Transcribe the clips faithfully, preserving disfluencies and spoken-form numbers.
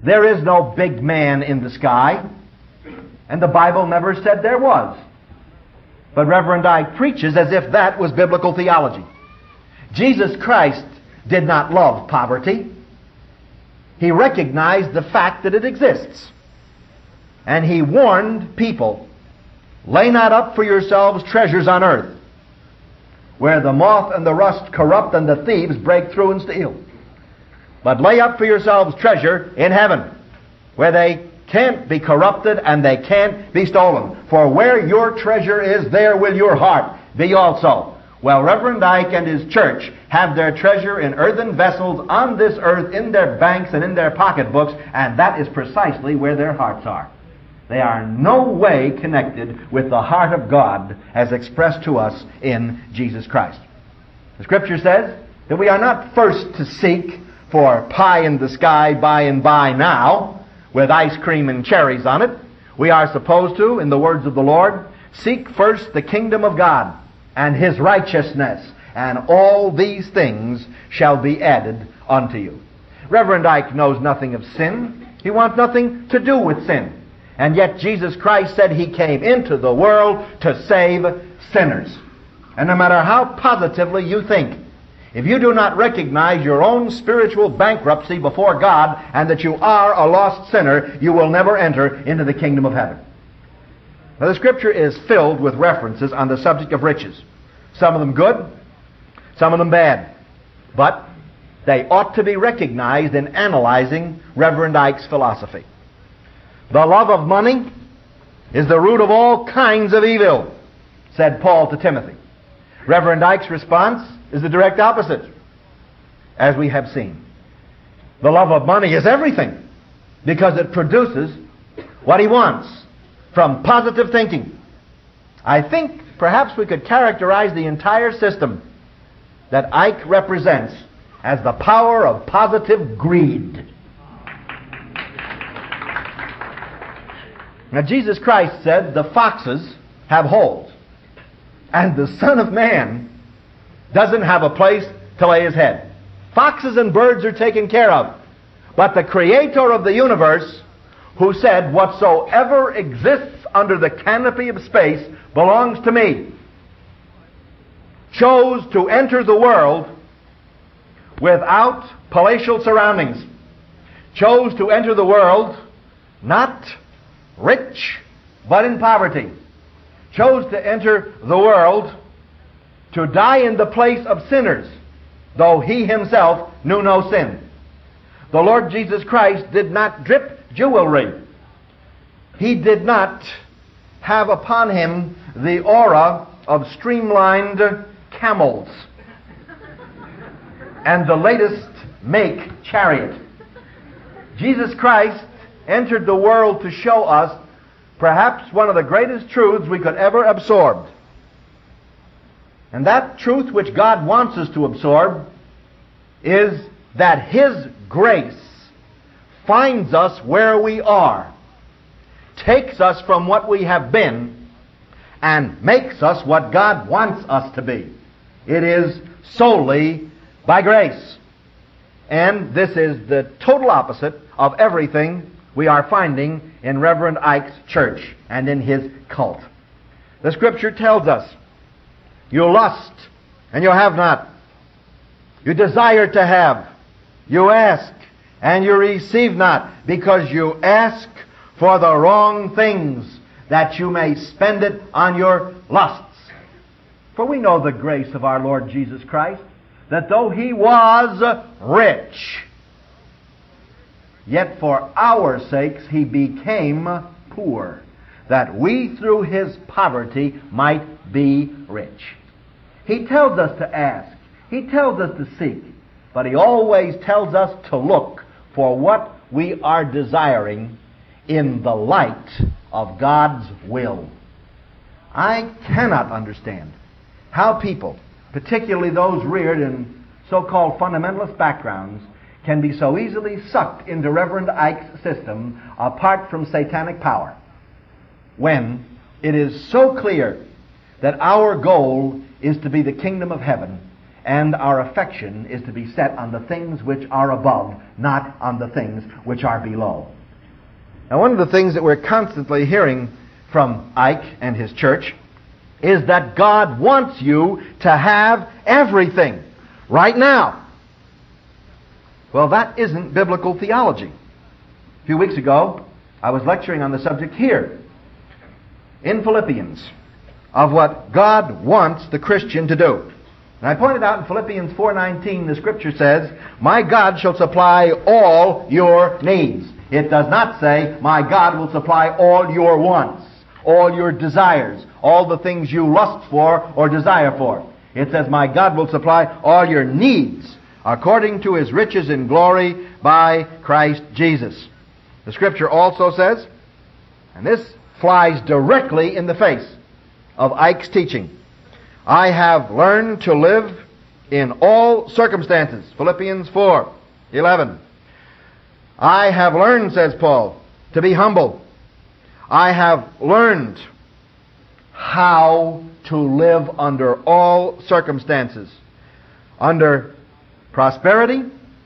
There is no big man in the sky, and the Bible never said there was. But Reverend Ike preaches as if that was biblical theology. Jesus Christ did not love poverty. He recognized the fact that it exists. And He warned people, lay not up for yourselves treasures on earth, where the moth and the rust corrupt and the thieves break through and steal. But lay up for yourselves treasure in heaven, where they can't be corrupted and they can't be stolen. For where your treasure is, there will your heart be also. Well, Reverend Ike and his church have their treasure in earthen vessels on this earth, in their banks and in their pocketbooks, and that is precisely where their hearts are. They are no way connected with the heart of God as expressed to us in Jesus Christ. The Scripture says that we are not first to seek for pie in the sky by and by now, with ice cream and cherries on it. We are supposed to, in the words of the Lord, seek first the kingdom of God and His righteousness, and all these things shall be added unto you. Reverend Ike knows nothing of sin. He wants nothing to do with sin. And yet Jesus Christ said He came into the world to save sinners. And no matter how positively you think, if you do not recognize your own spiritual bankruptcy before God and that you are a lost sinner, you will never enter into the kingdom of heaven. Now, the Scripture is filled with references on the subject of riches. Some of them good, some of them bad. But they ought to be recognized in analyzing Reverend Ike's philosophy. The love of money is the root of all kinds of evil, said Paul to Timothy. Reverend Ike's response is the direct opposite, as we have seen. The love of money is everything, because it produces what he wants from positive thinking. I think perhaps we could characterize the entire system that Ike represents as the power of positive greed. Now, Jesus Christ said the foxes have holes, and the Son of Man doesn't have a place to lay His head. Foxes and birds are taken care of. But the Creator of the universe, who said, whatsoever exists under the canopy of space belongs to me, chose to enter the world without palatial surroundings. Chose to enter the world not rich, but in poverty. Chose to enter the world to die in the place of sinners, though He Himself knew no sin. The Lord Jesus Christ did not drip jewelry. He did not have upon Him the aura of streamlined camels and the latest make chariot. Jesus Christ entered the world to show us perhaps one of the greatest truths we could ever absorb. And that truth which God wants us to absorb is that His grace finds us where we are, takes us from what we have been, and makes us what God wants us to be. It is solely by grace. And this is the total opposite of everything we are finding in Reverend Ike's church and in his cult. The Scripture tells us, you lust, and you have not. You desire to have. You ask, and you receive not, because you ask for the wrong things, that you may spend it on your lusts. For we know the grace of our Lord Jesus Christ, that though He was rich, yet for our sakes He became poor, that we through His poverty might be rich. He tells us to ask. He tells us to seek. But He always tells us to look for what we are desiring in the light of God's will. I cannot understand how people, particularly those reared in so-called fundamentalist backgrounds, can be so easily sucked into Reverend Ike's system apart from satanic power, when it is so clear that our goal is to be the kingdom of heaven, and our affection is to be set on the things which are above, not on the things which are below. Now, one of the things that we're constantly hearing from Ike and his church is that God wants you to have everything right now. Well, that isn't biblical theology. A few weeks ago, I was lecturing on the subject here in Philippians of what God wants the Christian to do. And I pointed out in Philippians four nineteen, the Scripture says, "My God shall supply all your needs." It does not say, "My God will supply all your wants, all your desires, all the things you lust for or desire for." It says, "My God will supply all your needs according to His riches in glory by Christ Jesus." The Scripture also says, and this flies directly in the face of Ike's teaching, "I have learned to live in all circumstances." Philippians four eleven. "I have learned," says Paul, "to be humble. I have learned how to live under all circumstances. Under prosperity,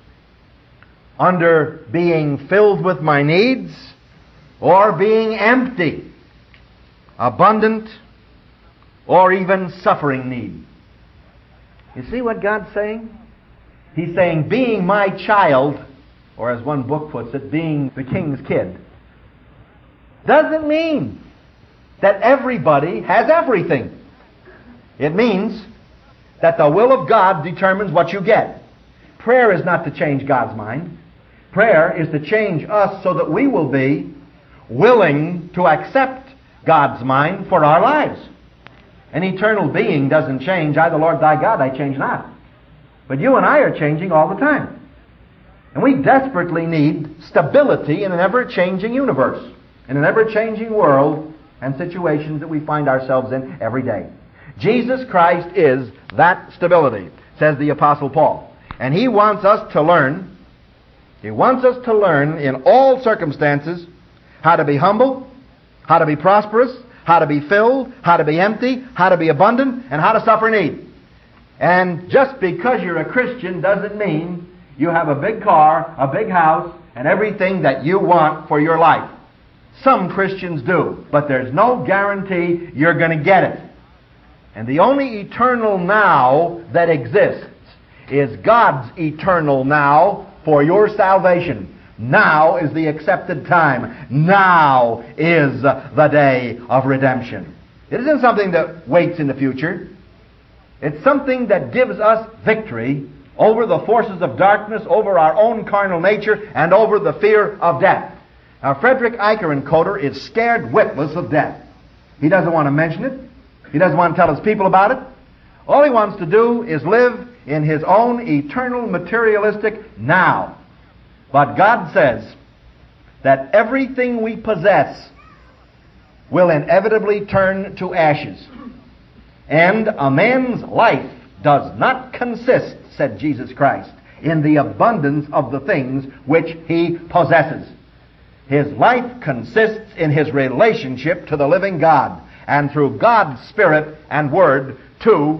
under being filled with my needs, or being empty, abundant, or even suffering need." You see what God's saying? He's saying, being my child, or as one book puts it, being the king's kid, doesn't mean that everybody has everything. It means that the will of God determines what you get. Prayer is not to change God's mind. Prayer is to change us so that we will be willing to accept God's mind for our lives. An eternal being doesn't change. "I, the Lord thy God, I change not." But you and I are changing all the time. And we desperately need stability in an ever-changing universe, in an ever-changing world and situations that we find ourselves in every day. Jesus Christ is that stability, says the Apostle Paul. And He wants us to learn, He wants us to learn in all circumstances how to be humble, how to be prosperous, how to be filled, how to be empty, how to be abundant, and how to suffer need. And just because you're a Christian doesn't mean you have a big car, a big house, and everything that you want for your life. Some Christians do, but there's no guarantee you're going to get it. And the only eternal now that exists is God's eternal now for your salvation. Now is the accepted time. Now is the day of redemption. It isn't something that waits in the future. It's something that gives us victory over the forces of darkness, over our own carnal nature, and over the fear of death. Now, Frederick Eikerenkoder is scared witless of death. He doesn't want to mention it. He doesn't want to tell his people about it. All he wants to do is live in his own eternal materialistic now. But God says that everything we possess will inevitably turn to ashes. And a man's life does not consist, said Jesus Christ, in the abundance of the things which he possesses. His life consists in his relationship to the living God, and through God's Spirit and Word to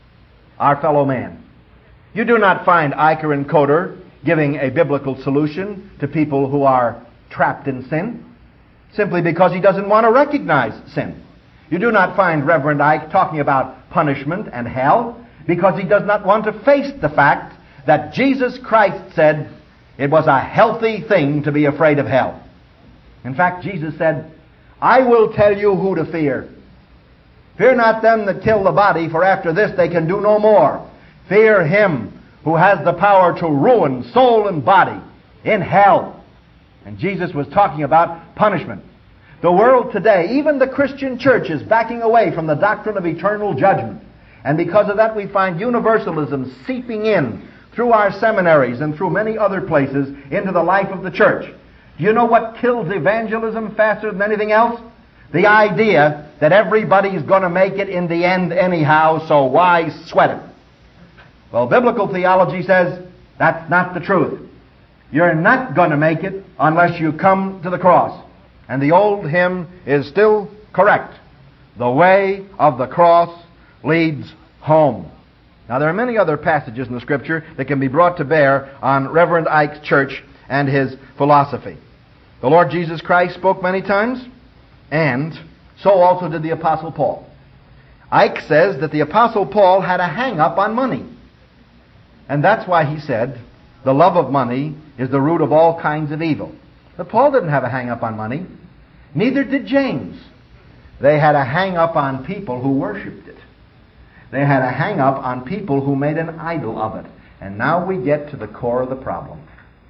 our fellow man. You do not find Eikerenkoder giving a biblical solution to people who are trapped in sin, simply because he doesn't want to recognize sin. You do not find Reverend Ike talking about punishment and hell, because he does not want to face the fact that Jesus Christ said it was a healthy thing to be afraid of hell. In fact, Jesus said, "I will tell you who to fear. Fear not them that kill the body, for after this they can do no more. Fear him who has the power to ruin soul and body in hell." And Jesus was talking about punishment. The world today, even the Christian church, is backing away from the doctrine of eternal judgment. And because of that, we find universalism seeping in through our seminaries and through many other places into the life of the church. Do you know what kills evangelism faster than anything else? The idea that everybody's going to make it in the end anyhow, so why sweat it? Well, biblical theology says that's not the truth. You're not going to make it unless you come to the cross. And the old hymn is still correct. The way of the cross leads home. Now, there are many other passages in the Scripture that can be brought to bear on Reverend Ike's church and his philosophy. The Lord Jesus Christ spoke many times, and so also did the Apostle Paul. Ike says that the Apostle Paul had a hang-up on money. And that's why he said, the love of money is the root of all kinds of evil. But Paul didn't have a hang-up on money. Neither did James. They had a hang-up on people who worshipped it. They had a hang-up on people who made an idol of it. And now we get to the core of the problem.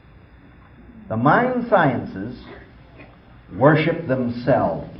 The mind sciences worship themselves,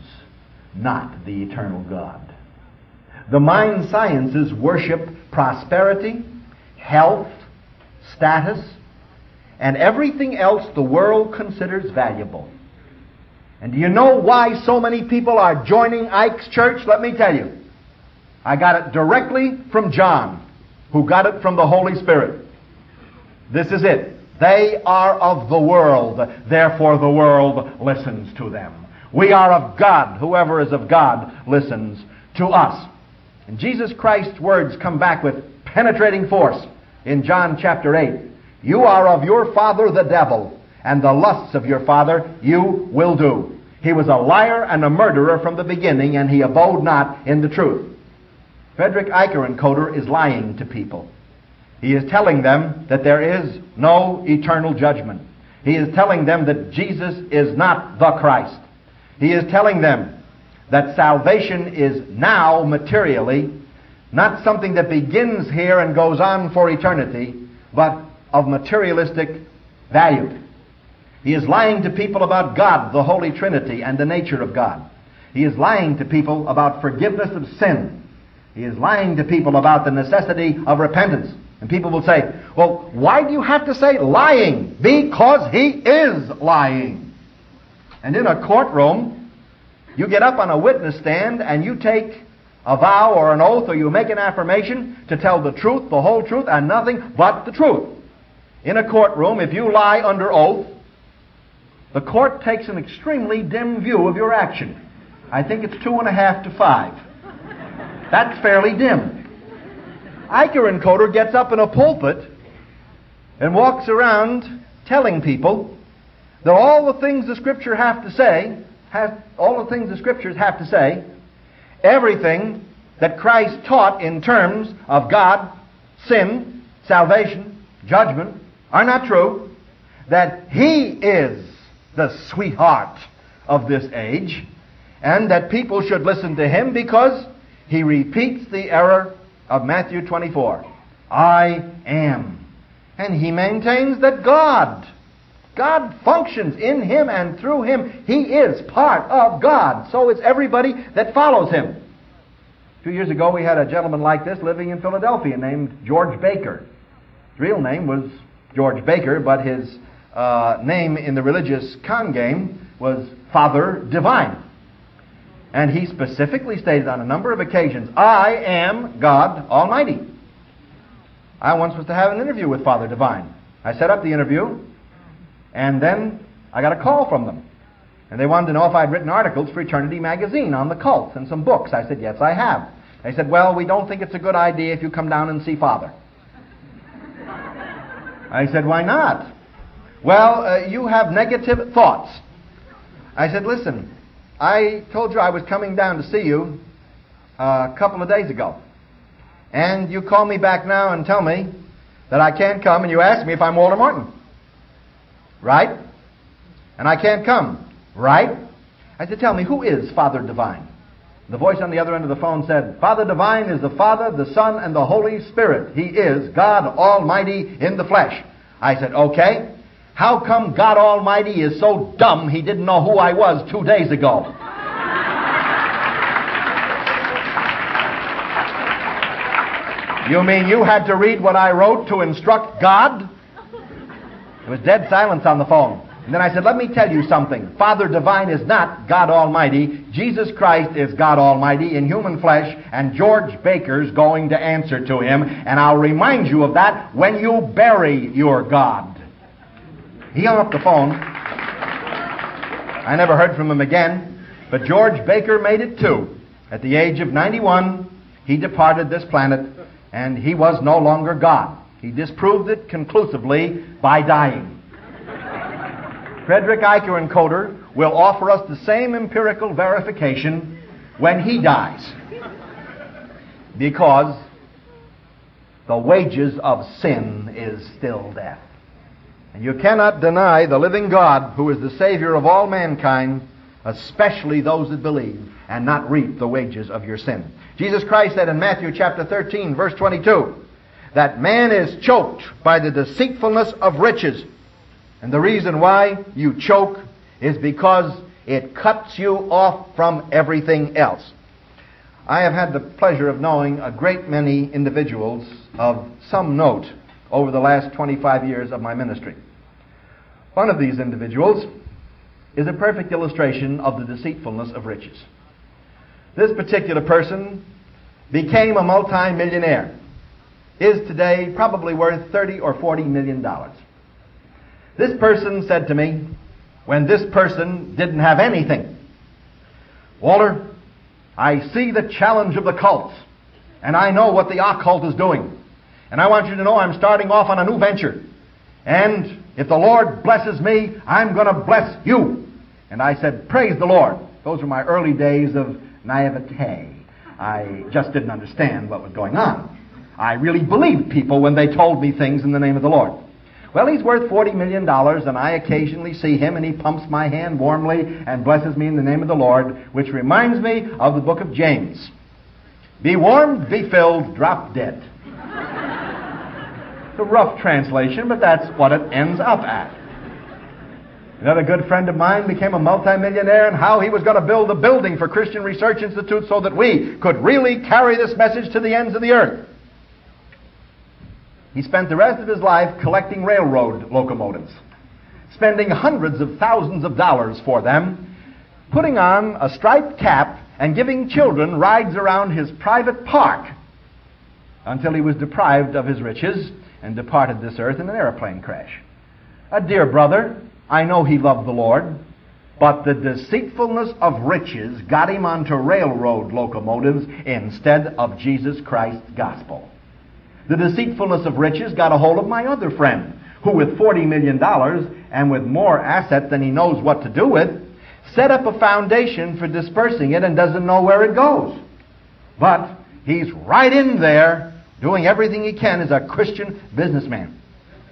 not the eternal God. The mind sciences worship prosperity, health, status, and everything else the world considers valuable. And do you know why so many people are joining Ike's church? Let me tell you. I got it directly from John, who got it from the Holy Spirit. This is it. They are of the world, therefore the world listens to them. We are of God. Whoever is of God listens to us. And Jesus Christ's words come back with penetrating force in John chapter eight. You are of your father the devil, and the lusts of your father you will do. He was a liar and a murderer from the beginning, and he abode not in the truth. Frederick Eikerenkoder is lying to people. He is telling them that there is no eternal judgment. He is telling them that Jesus is not the Christ. He is telling them that salvation is now materially, not something that begins here and goes on for eternity, but of materialistic value. He is lying to people about God, the Holy Trinity, and the nature of God. He is lying to people about forgiveness of sin. He is lying to people about the necessity of repentance. And people will say, well, why do you have to say lying? Because he is lying. And in a courtroom, you get up on a witness stand and you take a vow or an oath or you make an affirmation to tell the truth, the whole truth, and nothing but the truth. In a courtroom, if you lie under oath, the court takes an extremely dim view of your action. I think it's two and a half to five. That's fairly dim. Eikerenkoder gets up in a pulpit and walks around telling people that all the things the Scripture have to say, has, all the things the Scriptures have to say, everything that Christ taught in terms of God, sin, salvation, judgment, are not true, that He is the sweetheart of this age, and that people should listen to Him because He repeats the error of Matthew twenty-four. I am. And He maintains that God, God functions in Him and through Him. He is part of God. So is everybody that follows Him. A few years ago we had a gentleman like this living in Philadelphia named George Baker. His real name was George Baker, but his uh, name in the religious con game was Father Divine. And he specifically stated on a number of occasions, I am God Almighty. I once was to have an interview with Father Divine. I set up the interview, and then I got a call from them. And they wanted to know if I'd written articles for Eternity Magazine on the cult and some books. I said, yes, I have. They said, well, we don't think it's a good idea if you come down and see Father. I said, why not? Well, uh, you have negative thoughts. I said, listen, I told you I was coming down to see you uh, a couple of days ago. And you call me back now and tell me that I can't come, and you ask me if I'm Walter Martin. Right? And I can't come. Right? I said, tell me, who is Father Divine? The voice on the other end of the phone said, Father Divine is the Father, the Son, and the Holy Spirit. He is God Almighty in the flesh. I said, okay. How come God Almighty is so dumb He didn't know who I was two days ago? You mean you had to read what I wrote to instruct God? There was dead silence on the phone. And then I said, let me tell you something. Father Divine is not God Almighty. Jesus Christ is God Almighty in human flesh, and George Baker's going to answer to Him. And I'll remind you of that when you bury your God. He hung up the phone. I never heard from him again. But George Baker made it too. At the age of ninety-one, he departed this planet and he was no longer God. He disproved it conclusively by dying. Frederick Eicher will offer us the same empirical verification when he dies, because the wages of sin is still death. And you cannot deny the living God, who is the Savior of all mankind, especially those that believe, and not reap the wages of your sin. Jesus Christ said in Matthew chapter thirteen, verse twenty-two, that man is choked by the deceitfulness of riches. And the reason why you choke is because it cuts you off from everything else. I have had the pleasure of knowing a great many individuals of some note over the last twenty-five years of my ministry. One of these individuals is a perfect illustration of the deceitfulness of riches. This particular person became a multi-millionaire, is today probably worth thirty or forty million dollars. This person said to me, when this person didn't have anything, Walter, I see the challenge of the cults, and I know what the occult is doing. And I want you to know I'm starting off on a new venture. And if the Lord blesses me, I'm going to bless you. And I said, praise the Lord. Those were my early days of naivete. I just didn't understand what was going on. I really believed people when they told me things in the name of the Lord. Well, he's worth forty million dollars, and I occasionally see him, and he pumps my hand warmly and blesses me in the name of the Lord, which reminds me of the book of James. Be warmed, be filled, drop dead. It's a rough translation, but that's what it ends up at. Another good friend of mine became a multimillionaire, and how he was going to build a building for Christian Research Institute so that we could really carry this message to the ends of the earth. He spent the rest of his life collecting railroad locomotives, spending hundreds of thousands of dollars for them, putting on a striped cap and giving children rides around his private park until he was deprived of his riches and departed this earth in an airplane crash. A dear brother, I know he loved the Lord, but the deceitfulness of riches got him onto railroad locomotives instead of Jesus Christ's gospel. The deceitfulness of riches got a hold of my other friend, who with forty million dollars and with more assets than he knows what to do with, set up a foundation for dispersing it and doesn't know where it goes. But he's right in there doing everything he can as a Christian businessman.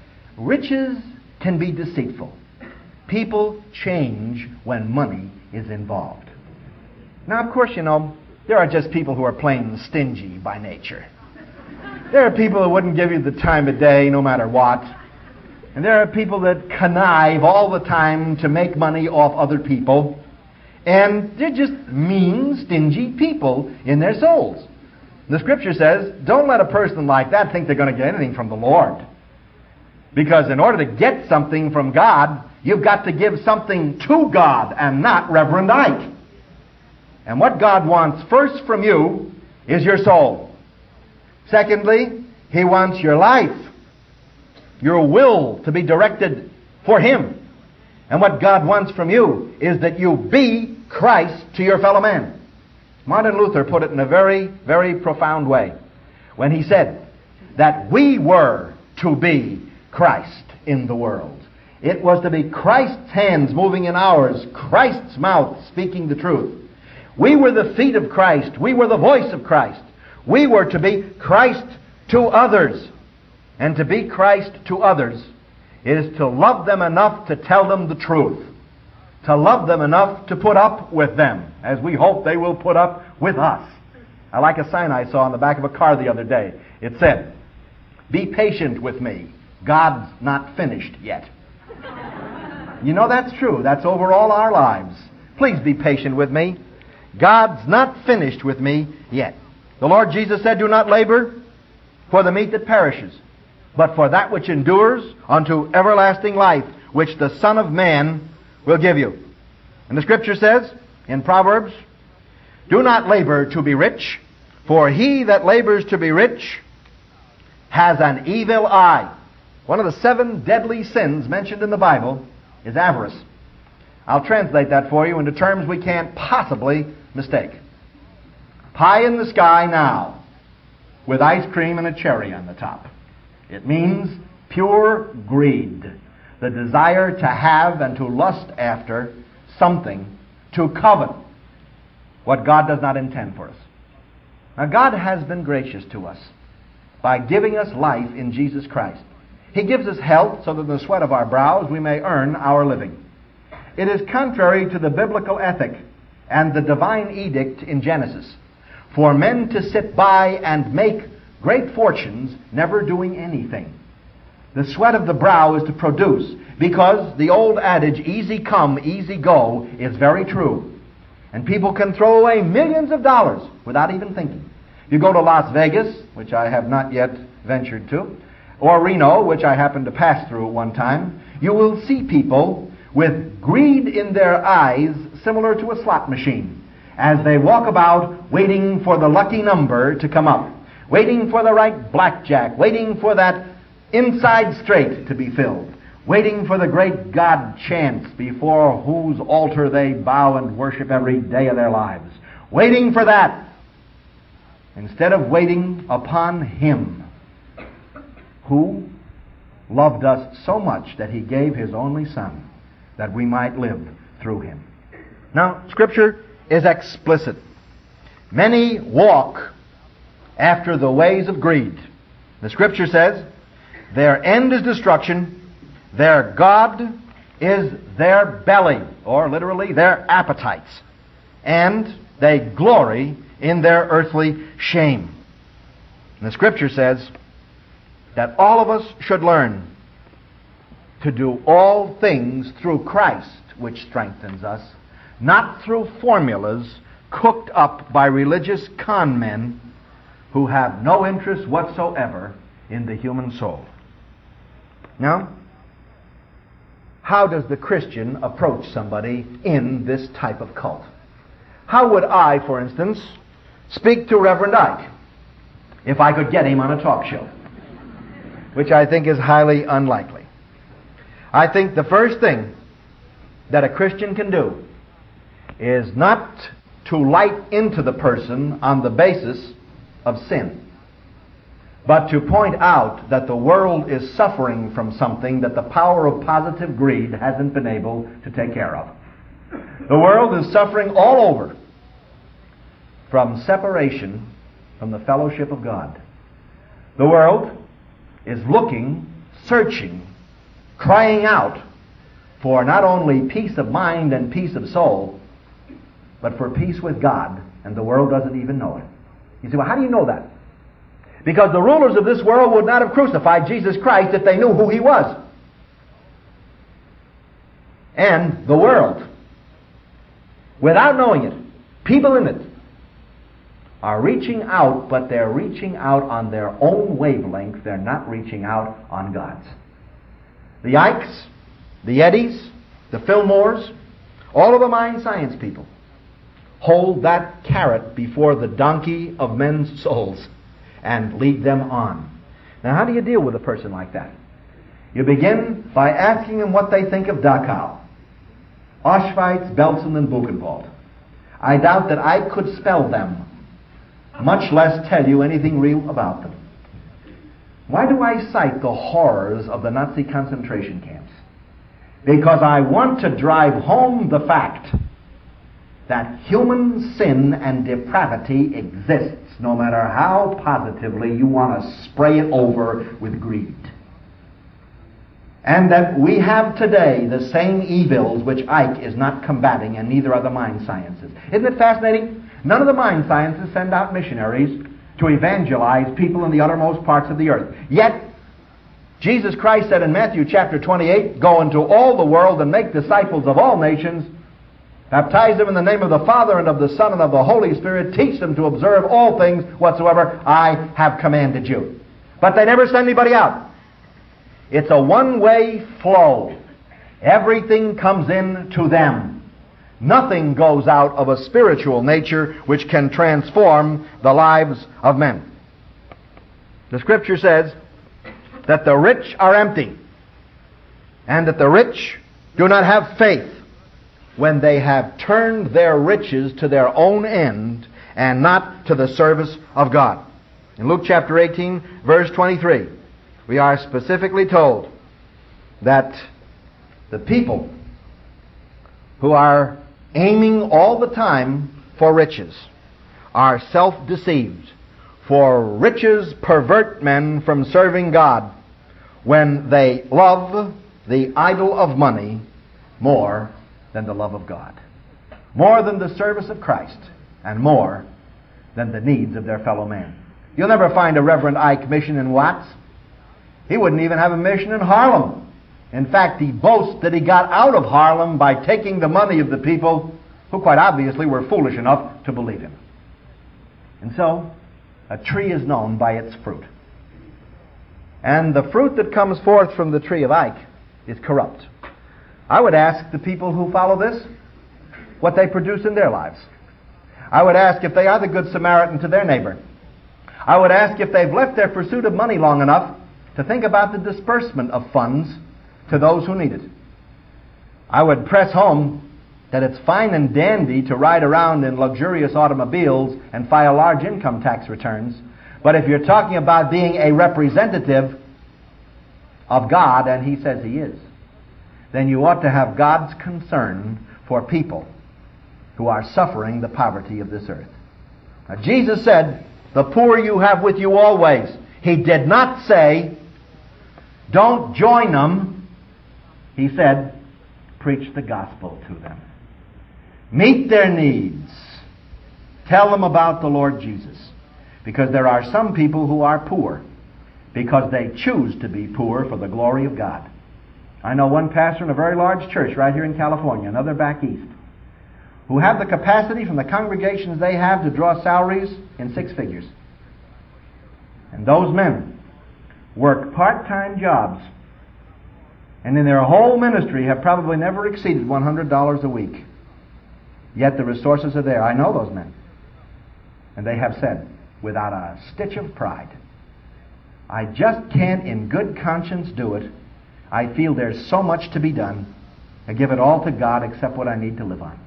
Riches can be deceitful. People change when money is involved. Now, of course, you know, there are just people who are plain stingy by nature. There are people who wouldn't give you the time of day no matter what. And there are people that connive all the time to make money off other people. And they're just mean, stingy people in their souls. The Scripture says, don't let a person like that think they're going to get anything from the Lord. Because in order to get something from God, you've got to give something to God and not Reverend Ike. And what God wants first from you is your soul. Secondly, He wants your life, your will to be directed for Him. And what God wants from you is that you be Christ to your fellow man. Martin Luther put it in a very, very profound way when he said that we were to be Christ in the world. It was to be Christ's hands moving in ours, Christ's mouth speaking the truth. We were the feet of Christ. We were the voice of Christ. We were to be Christ to others. And to be Christ to others is to love them enough to tell them the truth. To love them enough to put up with them, as we hope they will put up with us. I like a sign I saw on the back of a car the other day. It said, be patient with me. God's not finished yet. You know, that's true. That's over all our lives. Please be patient with me. God's not finished with me yet. The Lord Jesus said, do not labor for the meat that perishes, but for that which endures unto everlasting life, which the Son of Man will give you. And the Scripture says in Proverbs, do not labor to be rich, for he that labors to be rich has an evil eye. One of the seven deadly sins mentioned in the Bible is avarice. I'll translate that for you into terms we can't possibly mistake. Pie in the sky now. with ice cream and a cherry on the top. It means pure greed, the desire to have and to lust after something, to covet what God does not intend for us. Now, God has been gracious to us by giving us life in Jesus Christ. He gives us health so that in the sweat of our brows we may earn our living. It is contrary to the biblical ethic and the divine edict in Genesis for men to sit by and make great fortunes never doing anything. The sweat of the brow is to produce, because the old adage, easy come, easy go, is very true. And people can throw away millions of dollars without even thinking. You go to Las Vegas, which I have not yet ventured to, or Reno, which I happened to pass through at one time, you will see people with greed in their eyes similar to a slot machine as they walk about waiting for the lucky number to come up, waiting for the right blackjack, waiting for that inside straight to be filled, waiting for the great God chance before whose altar they bow and worship every day of their lives, waiting for that instead of waiting upon Him who loved us so much that He gave His only Son that we might live through Him. Now, Scripture is explicit. Many walk after the ways of greed. The Scripture says, their end is destruction, their God is their belly, or literally their appetites, and they glory in their earthly shame. And the Scripture says that all of us should learn to do all things through Christ, which strengthens us, not through formulas cooked up by religious con men who have no interest whatsoever in the human soul. Now, how does the Christian approach somebody in this type of cult? How would I, for instance, speak to Reverend Ike if I could get him on a talk show? Which I think is highly unlikely. I think the first thing that a Christian can do is not to light into the person on the basis of sin, but to point out that the world is suffering from something that the power of positive greed hasn't been able to take care of. The world is suffering all over from separation from the fellowship of God. The world is looking, searching, crying out for not only peace of mind and peace of soul, but for peace with God, and the world doesn't even know it. You say, well, how do you know that? Because the rulers of this world would not have crucified Jesus Christ if they knew who He was. And the world, without knowing it, people in it, are reaching out, but they're reaching out on their own wavelength. They're not reaching out on God's. The Ikes, the Eddies, the Fillmores, all of the mind science people hold that carrot before the donkey of men's souls and lead them on. Now, how do you deal with a person like that? You begin by asking them what they think of Dachau, Auschwitz, Belsen, and Buchenwald. I doubt that I could spell them, much less tell you anything real about them. Why do I cite the horrors of the Nazi concentration camps? Because I want to drive home the fact that human sin and depravity exists, no matter how positively you want to spray it over with greed. And that we have today the same evils which Ike is not combating, and neither are the mind sciences. Isn't it fascinating? None of the mind sciences send out missionaries to evangelize people in the uttermost parts of the earth. Yet, Jesus Christ said in Matthew chapter twenty-eight, "Go into all the world and make disciples of all nations, baptize them in the name of the Father and of the Son and of the Holy Spirit, teach them to observe all things whatsoever I have commanded you." But they never send anybody out. It's a one-way flow. Everything comes in to them. Nothing goes out of a spiritual nature which can transform the lives of men. The Scripture says that the rich are empty, and that the rich do not have faith when they have turned their riches to their own end and not to the service of God. In Luke chapter eighteen, verse twenty-three, we are specifically told that the people who are aiming all the time for riches are self-deceived. For riches pervert men from serving God when they love the idol of money more than the love of God, more than the service of Christ, and more than the needs of their fellow man. You'll never find a Reverend Ike mission in Watts. He wouldn't even have a mission in Harlem. In fact, he boasts that he got out of Harlem by taking the money of the people who quite obviously were foolish enough to believe him. And so, a tree is known by its fruit. And the fruit that comes forth from the tree of Ike is corrupt. I would ask the people who follow this what they produce in their lives. I would ask if they are the good Samaritan to their neighbor. I would ask if they've left their pursuit of money long enough to think about the disbursement of funds to those who need it. I would press home that it's fine and dandy to ride around in luxurious automobiles and file large income tax returns, but if you're talking about being a representative of God, and He says He is, then you ought to have God's concern for people who are suffering the poverty of this earth. Now, Jesus said, "The poor you have with you always." He did not say, "Don't join them." He said, "Preach the gospel to them. Meet their needs. Tell them about the Lord Jesus." Because there are some people who are poor because they choose to be poor for the glory of God. I know one pastor in a very large church right here in California, another back east, who have the capacity from the congregations they have to draw salaries in six figures. And those men work part-time jobs and in their whole ministry have probably never exceeded one hundred dollars a week. Yet the resources are there. I know those men. And they have said, without a stitch of pride, "I just can't in good conscience do it. I feel there's so much to be done. I give it all to God except what I need to live on."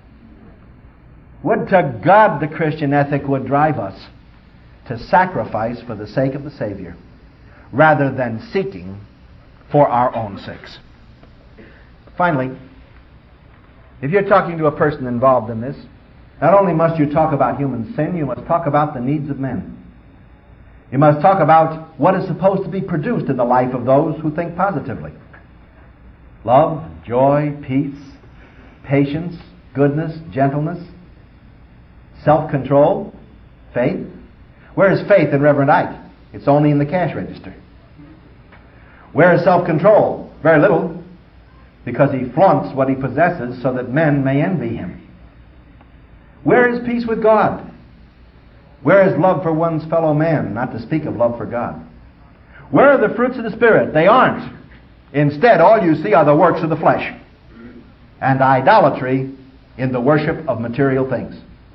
Would to God the Christian ethic would drive us to sacrifice for the sake of the Savior rather than seeking for our own sakes. Finally, if you're talking to a person involved in this, not only must you talk about human sin, you must talk about the needs of men. You must talk about what is supposed to be produced in the life of those who think positively. Love, joy, peace, patience, goodness, gentleness, self-control, faith. Where is faith in Reverend Ike? It's only in the cash register. Where is self-control? Very little, because he flaunts what he possesses so that men may envy him. Where is peace with God? Where is love for one's fellow man, not to speak of love for God? Where are the fruits of the Spirit? They aren't. Instead, all you see are the works of the flesh and idolatry in the worship of material things.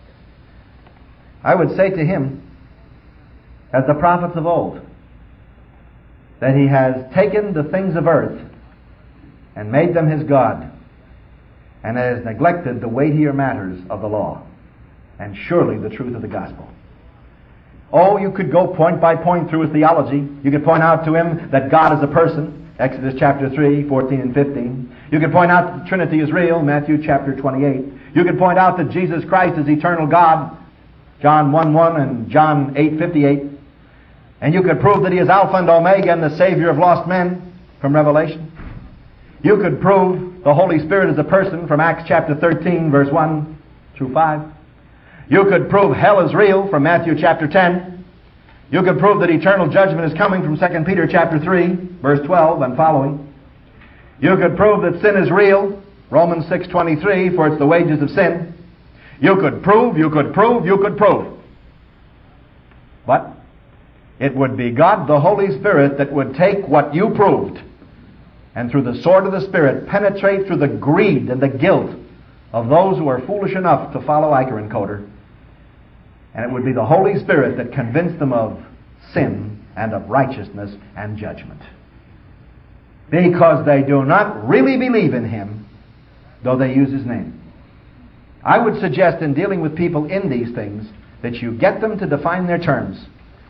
I would say to him, as the prophets of old, that he has taken the things of earth and made them his God, and has neglected the weightier matters of the law, and surely the truth of the gospel. Oh, you could go point by point through his theology. You could point out to him that God is a person, Exodus chapter three, fourteen and fifteen. You could point out that the Trinity is real, Matthew chapter twenty-eight. You could point out that Jesus Christ is eternal God, John one one and John eight fifty-eight. And you could prove that he is Alpha and Omega and the Savior of lost men from Revelation. You could prove the Holy Spirit is a person from Acts chapter thirteen, verse one through five. You could prove hell is real from Matthew chapter ten. You could prove that eternal judgment is coming from Second Peter chapter three, verse twelve and following. You could prove that sin is real, Romans six twenty-three, for it's the wages of sin. You could prove, you could prove, you could prove. But it would be God the Holy Spirit that would take what you proved and through the sword of the Spirit penetrate through the greed and the guilt of those who are foolish enough to follow Iker and Coder. And it would be the Holy Spirit that convinced them of sin and of righteousness and judgment. Because they do not really believe in Him, though they use His name. I would suggest in dealing with people in these things that you get them to define their terms.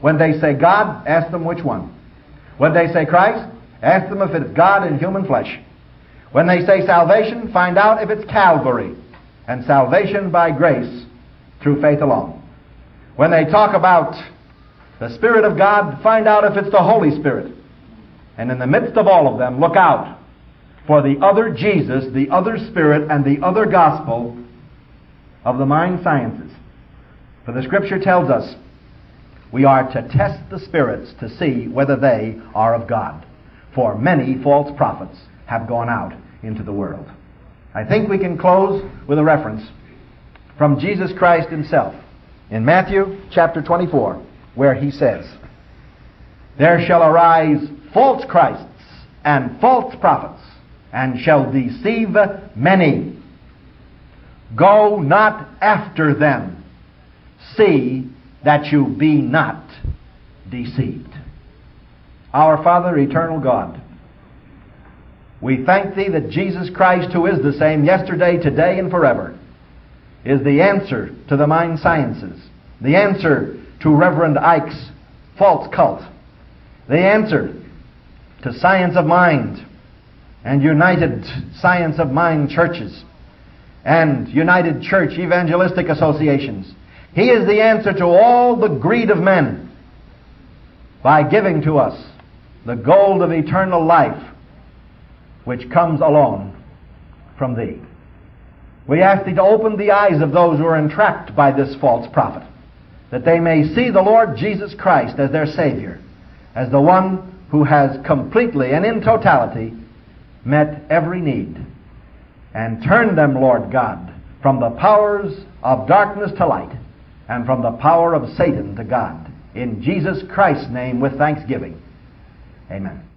When they say God, ask them which one. When they say Christ, ask them if it's God in human flesh. When they say salvation, find out if it's Calvary and salvation by grace through faith alone. When they talk about the Spirit of God, find out if it's the Holy Spirit. And in the midst of all of them, look out for the other Jesus, the other Spirit, and the other gospel of the mind sciences. For the Scripture tells us we are to test the spirits to see whether they are of God. For many false prophets have gone out into the world. I think we can close with a reference from Jesus Christ himself in Matthew chapter twenty-four, where he says, "There shall arise false Christs and false prophets, and shall deceive many. Go not after them. See that you be not deceived." Our Father, eternal God, we thank Thee that Jesus Christ, who is the same yesterday, today, and forever, is the answer to the mind sciences, the answer to Reverend Ike's false cult, the answer to science of mind and United Science of Mind churches and United Church evangelistic associations. He is the answer to all the greed of men by giving to us the gold of eternal life, which comes alone from Thee. We ask Thee to open the eyes of those who are entrapped by this false prophet, that they may see the Lord Jesus Christ as their Savior, as the one who has completely and in totality met every need, and turn them, Lord God, from the powers of darkness to light, and from the power of Satan to God. In Jesus Christ's name, with thanksgiving. Amen.